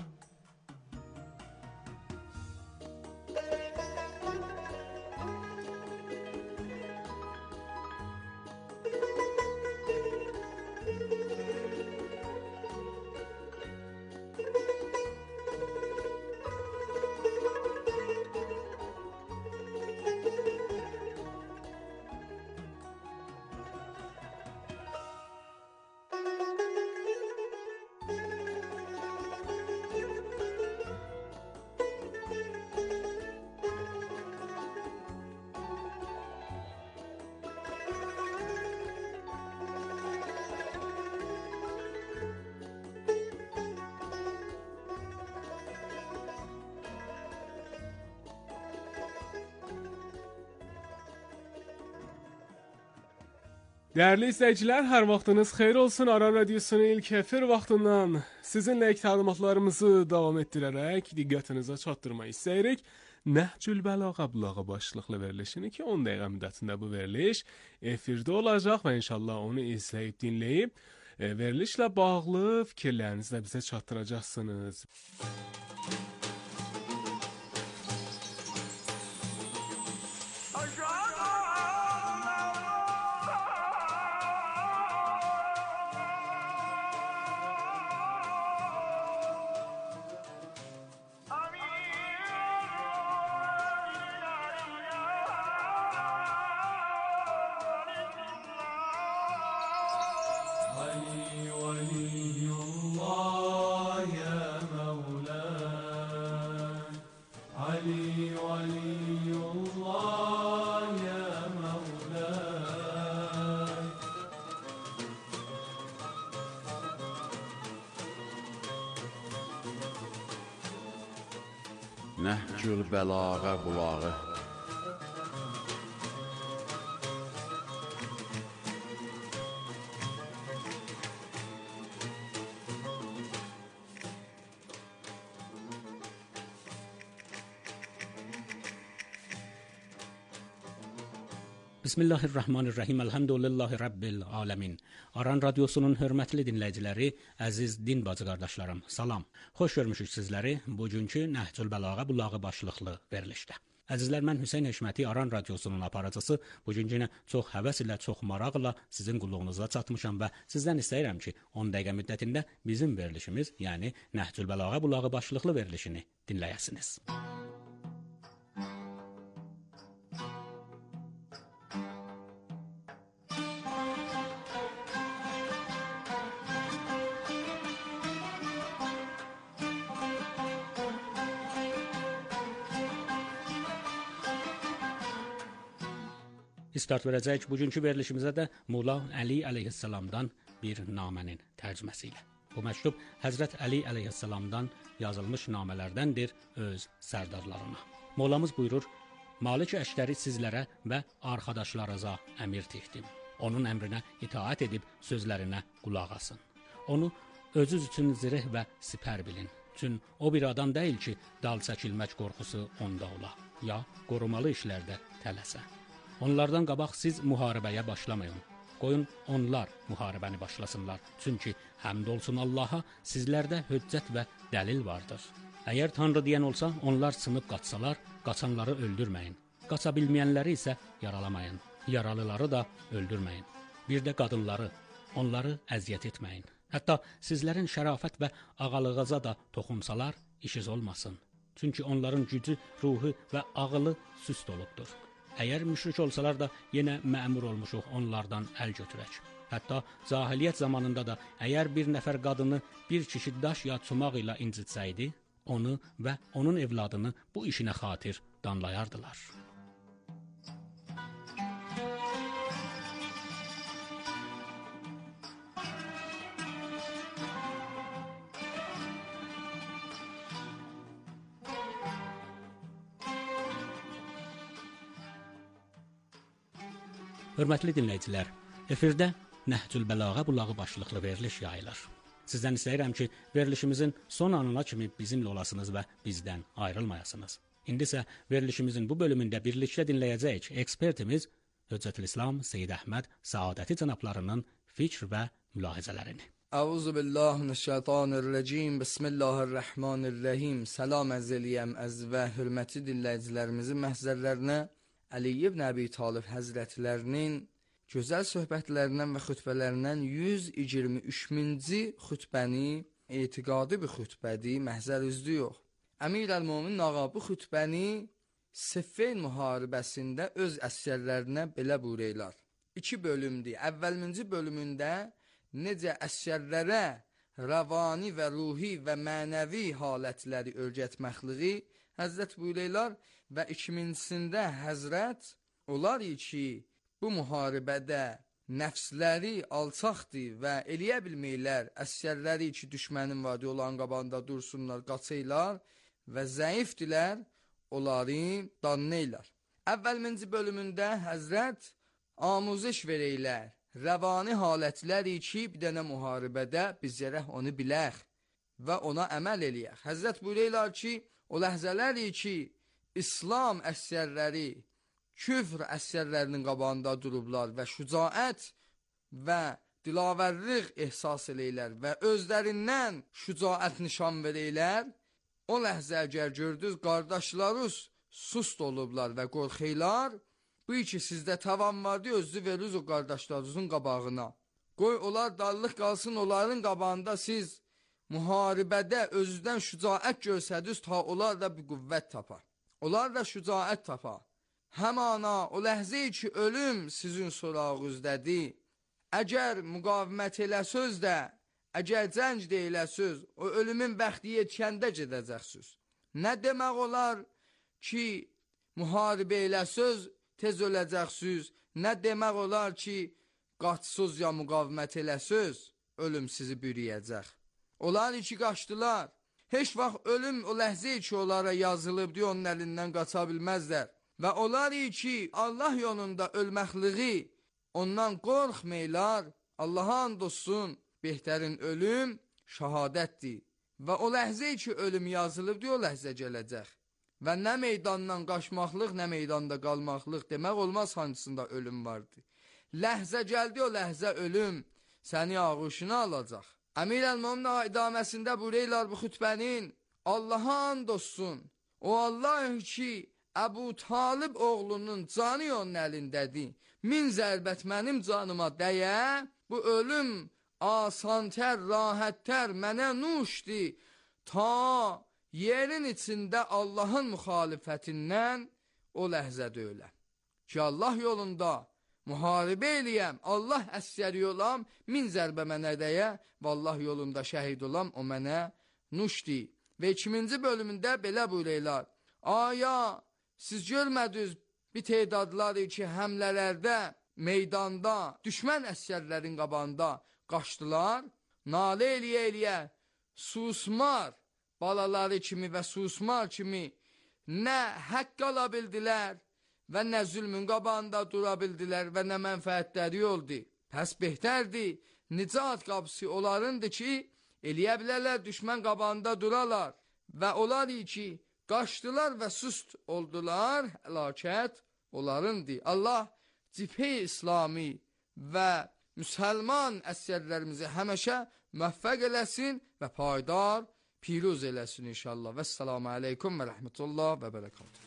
Değerli izleyiciler, her vaxtınız xeyir olsun. Aran Radyosu'nun ilk efir vaxtından sizinle ilk təlimatlarımızı davam etdirərək diqqətinizə çatdırmaq istəyirik. Nəhcül Bəlağa bulağı başlıqlı verilişini ki on dəqiqə müddətində bu veriliş efirdə olacaq və inşallah onu izləyib dinləyib e, verilişlə bağlı fikirlərinizi də bizə çatdıracaqsınız. Nəhcül bəlağa bulağı. Bismillahirrahmanirrahim. Elhamdülillahi Rabbil alemin. Aran radiosunun hörmətli dinləyiciləri, əziz din bacı qardaşlarım, salam. Xoş görmüşük sizləri bugünkü Nəhcül Bəlağa bulağı başlıqlı verilişdə. Əzizlər, mən Hüseyn Heşməti, Aran radiosunun aparıcısı. Bugünkü günə çox həvəs ilə, çox maraqla sizin qulluğunuza çatmışam və sizdən istəyirəm ki, on dəqiqə müddətində bizim verilişimiz, yəni Nəhcül Bəlağa bulağı başlıqlı verilişini dinləyəsiniz. İstart verəcək bugünkü verilişimizə də Molla Əli əleyhissalamdan bir namənin tərcüməsi ilə. Bu məktub Həzrət Əli əleyhissalamdan yazılmış namələrdəndir öz sərdarlarına. Mollamız buyurur: Malik Əştəri sizlərə və arkadaşlarınıza əmir etdim. Onun əmrinə itaat edib sözlərinə qulaq asın. Onu özünüz üçün zireh və sipər bilin. Çünki o bir adam deyil ki, dal çəkilmək qorxusu onda ola, ya qorumalı işlərdə tələsə. Onlardan qabaq siz müharibəyə başlamayın. Qoyun onlar müharibəni başlasınlar. Çünki həmd olsun Allaha, sizlərdə hüccət və dəlil vardır. Əgər Tanrı deyən olsa, onlar sınıb qaçsalar, qaçanları öldürməyin. Qaça bilməyənləri isə yaralamayın. Yaralıları da öldürməyin. Bir də qadınları, onları əziyyət etməyin. Hətta sizlərin şərafət və ağalığıza da toxunsalar, işiniz olmasın. Çünki onların gücü, ruhu və ağılı süst olubdur. Əgər müşrik olsalar da yenə məmur olmuşuq onlardan əl götürək. Hətta cahiliyyət zamanında da əgər bir nəfər qadını bir kişi daş ya çomaq ilə incitsəydi, onu və onun evladını bu işinə xatir danlayardılar. Hörmətli dinləyicilər, efirdə Nəhcül Bəlağa bulağı başlıqlı veriliş yayılır. Sizdən istəyirəm ki, verilişimizin son anına kimi bizimlə olasınız və bizdən ayrılmayasınız. İndi isə verilişimizin bu bölümündə birlikdə dinləyəcəyik ekspertimiz Hüccətülislam Seyyid Əhməd Səadəti cənablarının fikr və mülahizələrini. Əuzu billahi mineşşeytanirracim. Bismillahirrahmanirrahim. Salam əzəliyəm əz və hörmətli dinləyicilərimizin məhzərlərinə Əli ibn Əbi Talib həzrətlərinin gözəl söhbətlərindən və xütbələrindən yüz iyirmi üçüncü xütbəni etiqadi bir xütbədir, məhzər üzdü yox. Əmir əl-Mömin ağa bu xütbəni Siffin müharibəsində öz əsgərlərinə belə buyururlar. İki bölümdür. Əvvəlinci bölümündə necə əsgərlərə rəvani və ruhi və mənəvi halətləri öyrətməkliyi Həzrət buyururlar və ikincisində Həzrət olar ki, bu müharibədə nəfsləri alçaqdır və eləyə bilməklər, əsgərləri ki, düşmənin vadi olan qabanda dursunlar, qaçaylar və zəifdirlər, onları danlayırlar. Əvvəlinci bölümündə Həzrət amuzəş verəylər, rəvani halətləri ki, bir dənə müharibədə biz gərək onu bilək və ona əməl eləyək. Həzrət buyururlar ki, o ləhzələri ki, İslam əsgərləri küfr əsgərlərinin qabağında durublar və şücaət və dilavərlik ehsas eləylər və özlərindən şücaət nişan verəylər, o ləhzə əgər gördünüz, qardaşlarınız sust olublar və qorxeylar, bu iki sizdə tavan vardı, özü verirsiniz o qardaşlarınızın qabağına. Qoy onlar dallıq qalsın, onların qabağında siz müharibədə özüdən şücaət görsədiniz, ta onlar da bir qüvvət tapar. Onlar da şücaət tapar. Həmana o ləhzə ki, ölüm sizin sorağınızdadır. Əgər müqavimət eləsöz də, əgər cəng də eləsöz, o ölümün bəxti yetkəndə gedəcəksiniz. Nə demək olar ki, müharibə eləsöz, tez öləcəksiniz. Nə demək olar ki, qaçsız ya müqavimət eləsöz, ölüm sizi bürüyəcək. Onlar ki, qaçdılar. Heç vaxt ölüm o ləhzə ki onlara yazılıb deyə onun əlindən qaça bilməzlər. Və onlar ki Allah yolunda ölməkliği ondan qorxmaylar. Allaha and olsun, behtərin ölüm şəhadətdir. Və o ləhzə ki ölüm yazılıb deyə o ləhzə gələcək. Və nə meydandan qaçmaqlıq, nə meydanda qalmaqlıq demək olmaz hansında ölüm vardır. Ləhzə gəldi, o ləhzə ölüm səni ağuşuna alacaq. Əmir əl-Möminin idaməsində buraylar bu xütbənin. Allaha and olsun, o Allah ki Əbu Talib oğlunun canı onun əlindədir. Min zərbət mənim canıma dəyə, bu ölüm asantər, rahəttər mənə nuşdi. Ta yerin içində Allahın müxalifətindən o ləhzədə öləm. Ki Allah yolunda müharibə eləyəm, Allah əsgəri olam, min zərbə mənə dəyə və Allah yolunda şəhid olam, o mənə nuşdi. Və ikinci bölümündə belə buyururlar. Aya, siz görmədiniz bir tedadları ki, həmlələrdə, meydanda, düşmən əsgərlərin qabağında qaçdılar, nalə eləyə-eləyə, susmar balaları kimi və susmar kimi nə haqq ala bildilər və nə zülmün qabağında dura bildilər və nə mənfəətləri oldu. Pəs behtərdir, nicat qapısı onlarındır ki, eləyə bilərlər düşmən qabağında duralar və onlar ki, qaçdılar və sust oldular, həlakət onlarındır. Allah cibhə İslami və müsəlman əsgərlərimizi həməşə müvəffəq eləsin və paydar, piruz eləsin inşallah. Vəssalamu aleykum və rəhmətullah və bərəkatuhu.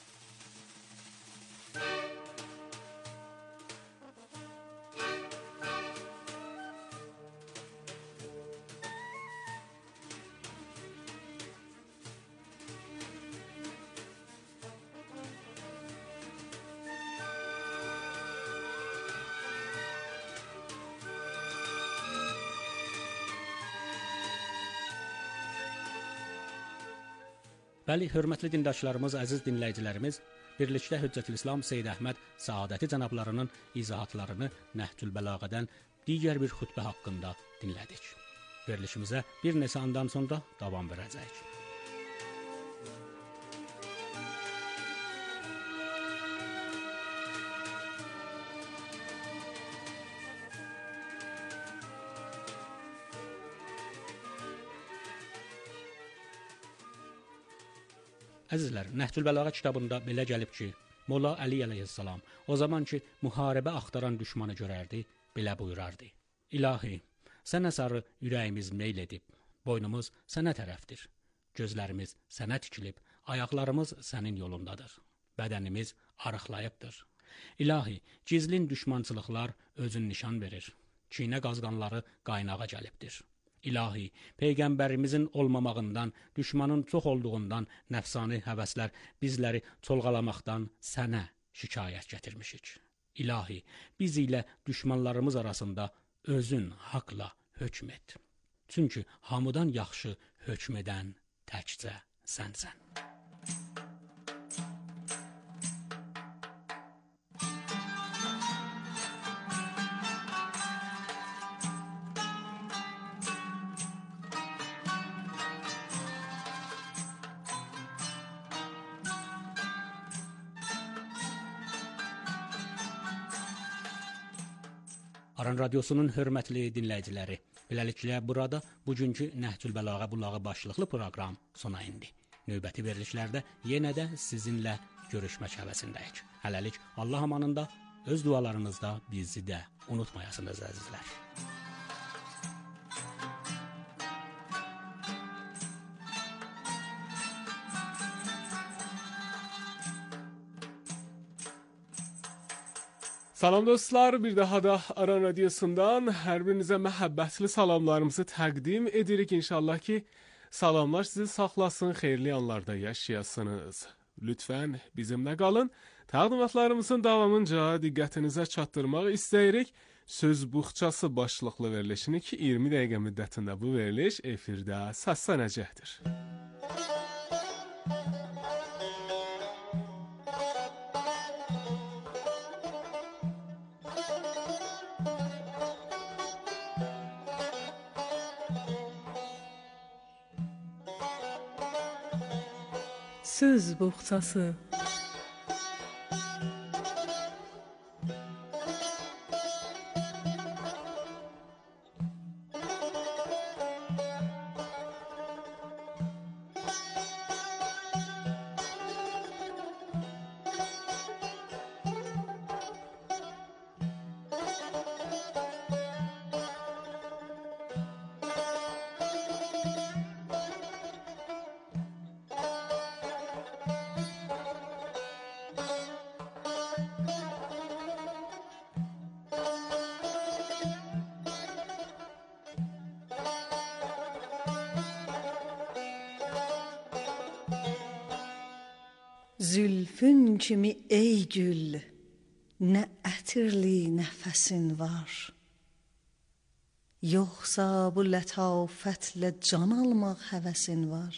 Bəli, hörmətli dindaşlarımız, əziz dinləyicilərimiz, birlikdə Hüccətülislam Seyyid Əhməd Səadəti cənablarının izahatlarını Nəhcül Bəlağədən digər bir xütbə haqqında dinlədik. Verilişimizə bir neçə andan sonra davam verəcəyik. Əzizlər, Nəhcül Bəlağə kitabında belə gəlib ki, Molla Əli əleyhissalam o zaman ki, müharibə axtaran düşmanı görərdi, belə buyurardı. İlahi, sənə sarı ürəyimiz meyl edib, boynumuz sənə tərəfdir, gözlərimiz sənə tikilib, ayaqlarımız sənin yolundadır, bədənimiz arıqlayıbdır. İlahi, gizlin düşmançılıqlar özün nişan verir, kinə qazqanları qaynağa gəlibdir. İlahi, Peyğəmbərimizin olmamağından, düşmanın çox olduğundan nəfsani həvəslər bizləri çolğalamaqdan sənə şikayət gətirmişik. İlahi, biz ilə düşmanlarımız arasında özün haqla hökm et. Çünki hamıdan yaxşı hökm edən təkcə sənsən. Aran Radiosunun hörmətli dinləyiciləri, beləliklə burada bugünkü Nəhcül Bəlağə Bulağı başlıqlı proqram sona indi. Növbəti verilişlərdə yenə də sizinlə görüşmək həvəsindəyik. Hələlik Allah amanında, öz dualarınızda bizi də unutmayasınız əzizlər. Salam dostlar, bir daha da Aran Radiosundan hər birinizə məhəbbətli salamlarımızı təqdim edirik. İnşallah ki, salamlar sizi saxlasın, xeyirli anlarda yaşayasınız. Lütfən bizimlə qalın. Təqdimatlarımızın davamınca diqqətinizə çatdırmaq istəyirik. Söz buxçası başlıqlı verilişini ki, iyirmi dəqiqə müddətində bu veriliş efirdə səslənəcəkdir. Söz boğçası. Zülfün kimi ey gül, nə ətirli nəfəsin var. Yoxsa bu lətafətlə can almaq həvəsin var.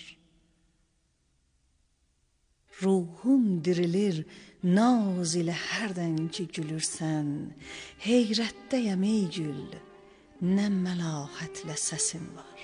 Ruhum dirilir naz ilə hərdən ki gülürsən. Heyrətdəyəm ey gül, nə məlahətlə səsin var.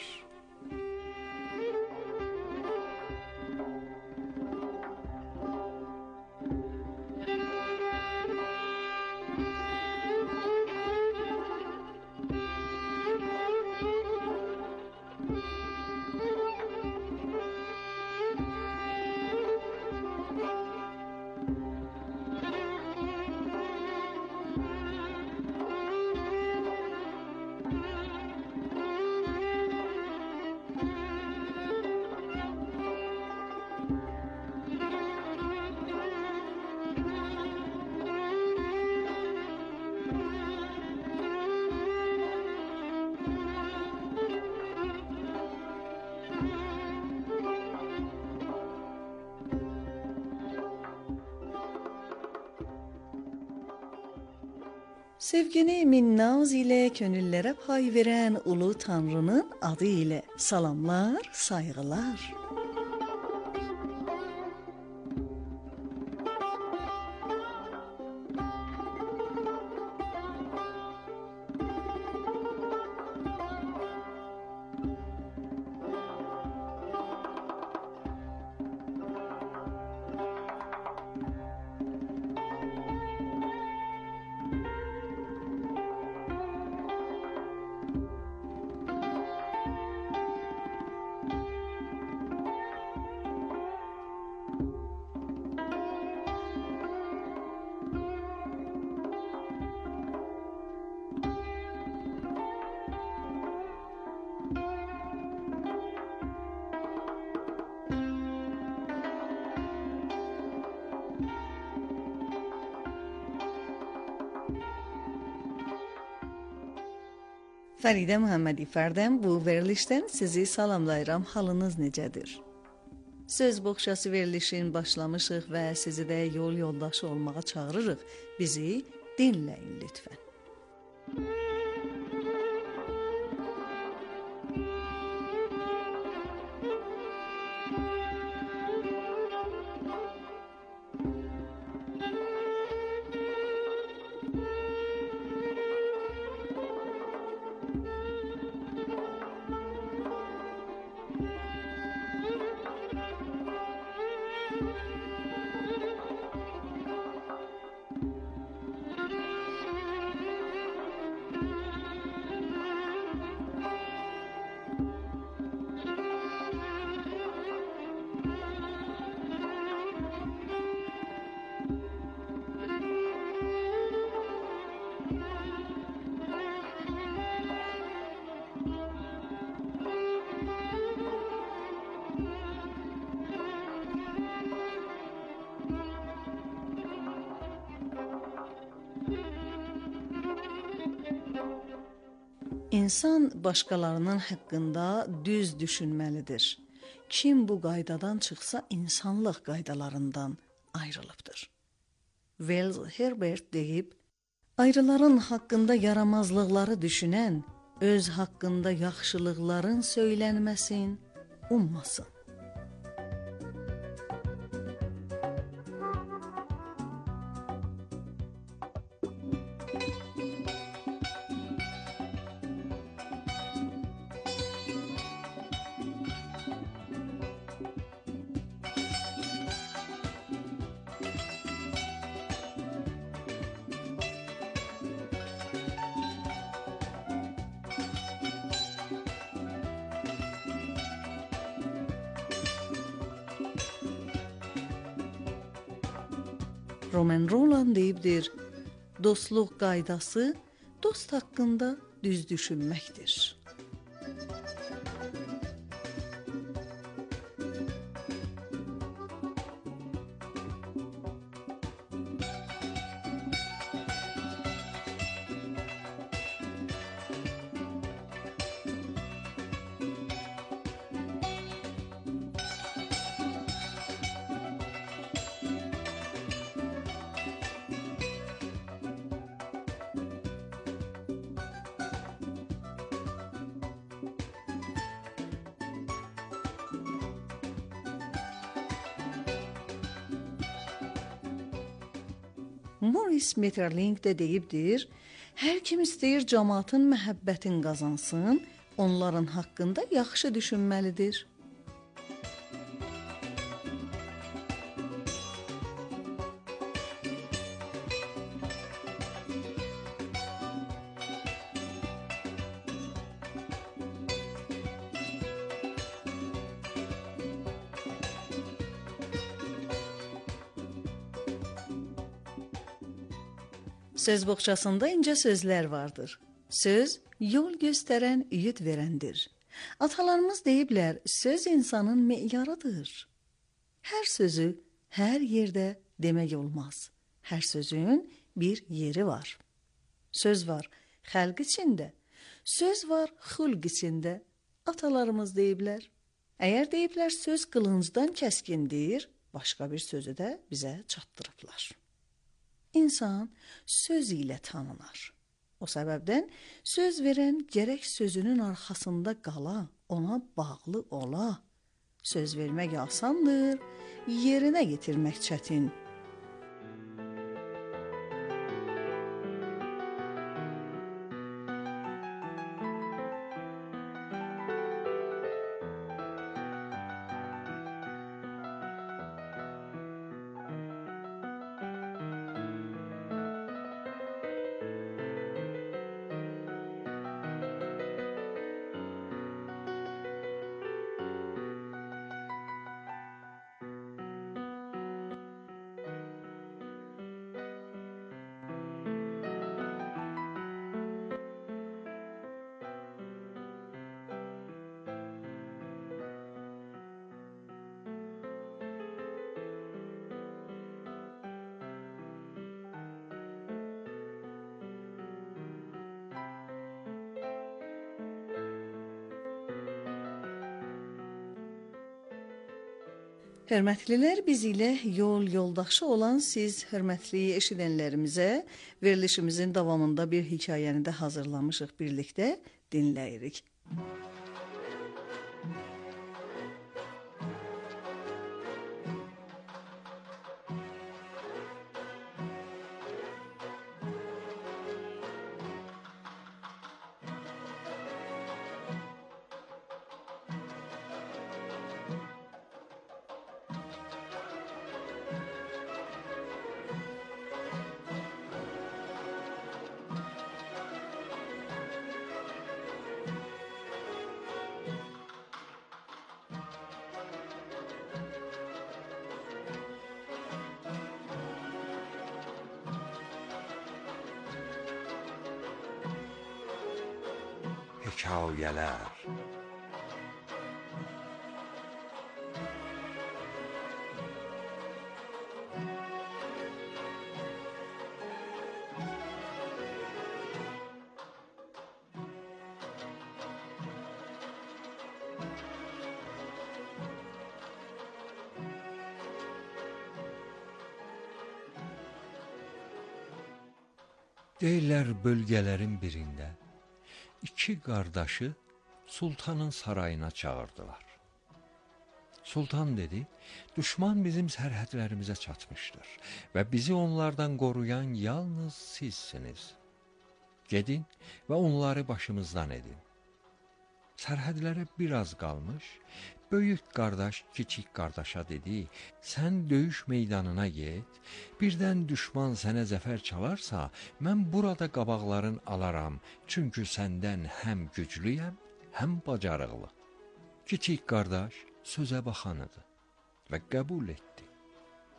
Sevgini minnaz ilə könüllərə pay verən ulu Tanrının adı ilə salamlar, saygılar. Fəridə Muhammedi Fərdəm bu verilişdən sizi salamlayıram. Halınız necədir? Söz boğçası verilişin başlamışıq və sizi də yol yoldaşı olmağa çağırırıq. Bizi dinləyin lütfən. İnsan başqalarının haqqında düz düşünməlidir. Kim bu qaydadan çıxsa insanlıq qaydalarından ayrılıbdır. Wells Herbert deyib, ayrıların haqqında yaramazlıqları düşünən öz haqqında yaxşılıqların söylənməsin, ummasın. Roman Roland deyibdir: dostluq qaydası dost haqqında düz düşünməkdir. Morris Maeterlinck də deyibdir: hər kim istəyir cəmaatın məhəbbətin qazansın, onların haqqında yaxşı düşünməlidir. Söz boğçasında incə sözlər vardır. Söz yol göstərən, ümid verəndir. Atalarımız deyiblər, söz insanın meyarıdır. Hər sözü hər yerdə demək olmaz. Hər sözün bir yeri var. Söz var xalq içində, söz var xulq içində. Atalarımız deyiblər. Əgər deyiblər söz qılıncdan kəskindir, başqa bir sözü də bizə çatdırıblar. İnsan söz ilə tanınar. O səbəbdən söz verən gərək sözünün arxasında qala, ona bağlı ola. Söz vermək asandır, yerinə yetirmək çətin. Hörmətlilər, biz ilə yol yoldaşı olan siz, hörmətli eşidənlərimizə verilişimizin davamında bir hekayəni də hazırlamışıq, birlikdə dinləyirik. Hekayələr. Deyirlər bölgələrin birində iki qardaşı sultanın sarayına çağırdılar. Sultan dedi, düşman bizim sərhədlərimizə çatmışdır və bizi onlardan qoruyan yalnız sizsiniz. Gedin və onları başımızdan edin. Sərhədlərə biraz qalmış, böyük qardaş kiçik qardaşa dedi, sən döyüş meydanına get, birdən düşman sənə zəfər çalarsa, mən burada qabaqların alaram, çünki səndən həm güclüyəm, həm bacarıqlı. Kiçik qardaş sözə baxanıdır və qəbul etdi.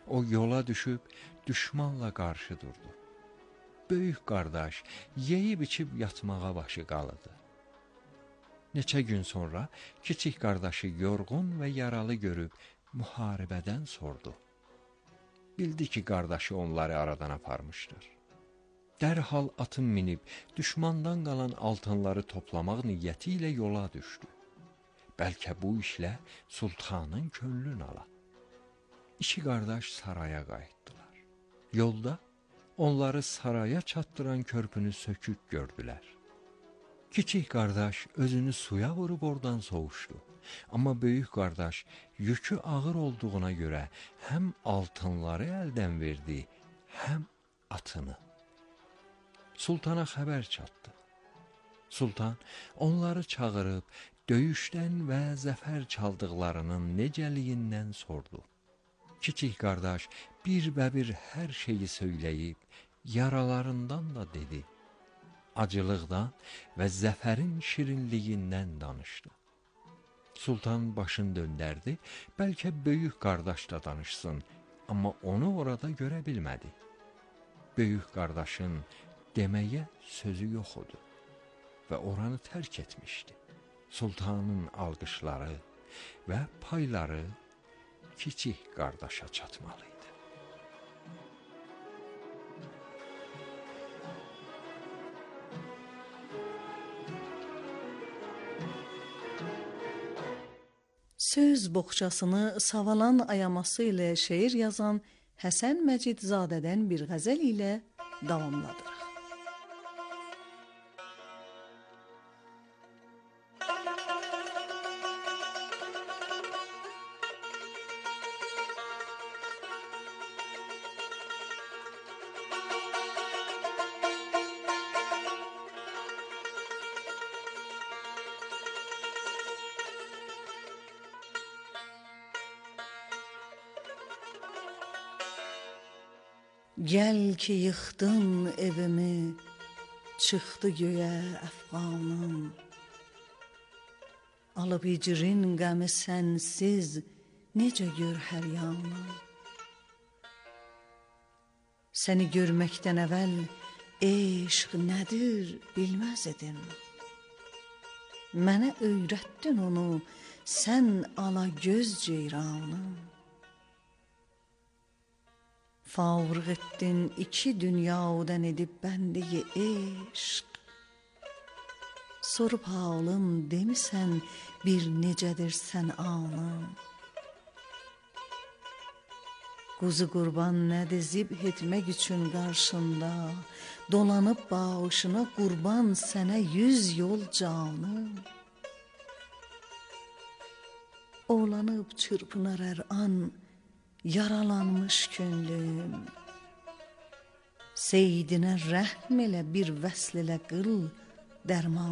O yola düşüb düşmanla qarşı durdu. Böyük qardaş yeyib içib yatmağa başı qalıdı. Neçə gün sonra kiçik qardaşı yorğun və yaralı görüb müharibədən sordu. Bildi ki, qardaşı onları aradan aparmışdır. Dərhal atın minib düşmandan qalan altınları toplamaq niyyəti ilə yola düşdü. Bəlkə bu işlə sultanın könlünü ala. İki qardaş saraya qayıtdılar. Yolda onları saraya çatdıran körpünü sökük gördülər. Kiçik qardaş özünü suya vurub oradan soğuşdu. Amma böyük qardaş yükü ağır olduğuna görə həm altınları əldən verdi, həm atını. Sultana xəbər çatdı. Sultan onları çağırıb döyüşdən və zəfər çaldıqlarının necəliyindən sordu. Kiçik qardaş bir-bə-bir hər şeyi söyləyib, yaralarından da dedi. Acılıqdan və zəfərin şirinliyindən danışdı. Sultan başını döndərdi, bəlkə böyük qardaş da danışsın, amma onu orada görə bilmədi. Böyük qardaşın deməyə sözü yox idi və oranı tərk etmişdi. Sultanın alqışları və payları kiçik qardaşa çatmalıydı. Söz boğçasını savalan ayaması ilə şeir yazan Həsən Məcidzadədən bir qəzəl ilə davamladırıq. Gəl ki yıxdın evimi, çıxdı göyə əfqanım. Alıb icrin qəmi sənsiz, necə gör hər yanım. Səni görməkdən əvvəl eşq nədir bilməz idim. Mənə öyrətdin onu, sən ala göz ceyranım. Favrıq etdin iki dünyadan edib bəndeyi eşq. Sorup halım demisən bir necədir sən anım. Quzu qurban nədir zibh etmək üçün qarşında, dolanıb bağışına qurban sənə yüz yol canım. Oğlanıb çırpınar hər an, yaralanmış könlüm. Seydinə rəhm elə bir vəsl elə qıl dərman.